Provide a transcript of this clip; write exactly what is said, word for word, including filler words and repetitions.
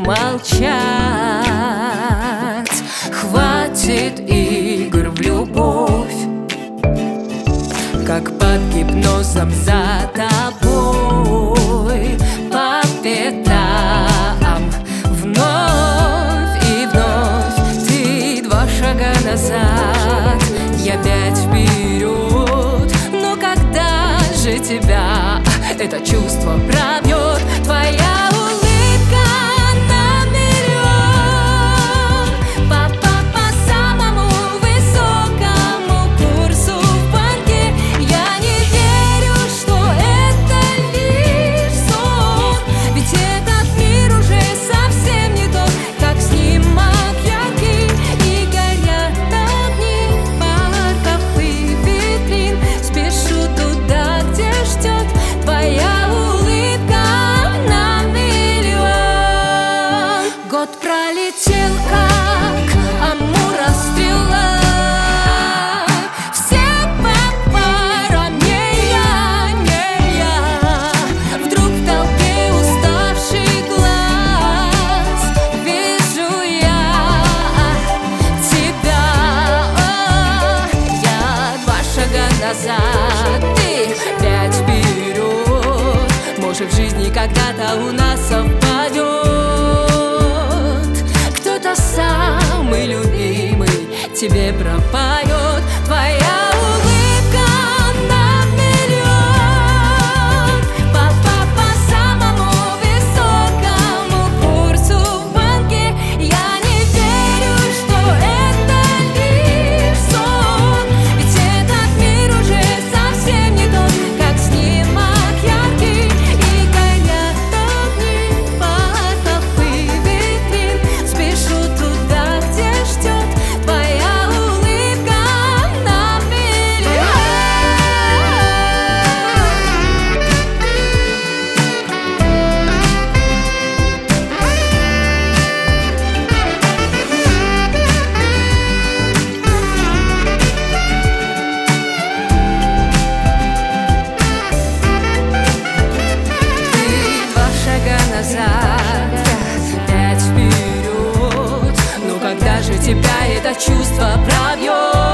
молчать. Хватит игр в любовь, как под гипнозом за тобой по пятам. Вновь и вновь ты два шага назад, я пять вперед. Но когда же тебя это чувство пробьет? Твоя улыбка на миллион, по, по, по самому высокому курсу в банке. Я не верю, что это лишь сон, ведь этот мир уже совсем не тот, как снимок яркий. И горят огни парков и витрин. Спешу туда, где ждет твоя улыбка на миллион. Год пролетел, как Амура стрела. Все по парам, не я, не я. Вдруг в толпе уставший глаз вижу я тебя. О, я два шага назад, ты пять вперед. Может, в жизни когда-то у нас совпадет. Кто-то самый любимый тебе пропоет. Твоя улыбка на миллион, по, по, по самому высокому курсу в банке. Я не верю, что это лишь сон, ведь этот мир уже совсем не тот, как снимок яркий. И горят огни парков и витрин. Спешу туда, где ждет твоя улыбка на миллион. Ты два шага назад, я пять вперед. Но когда же тебя это чувство пробьет?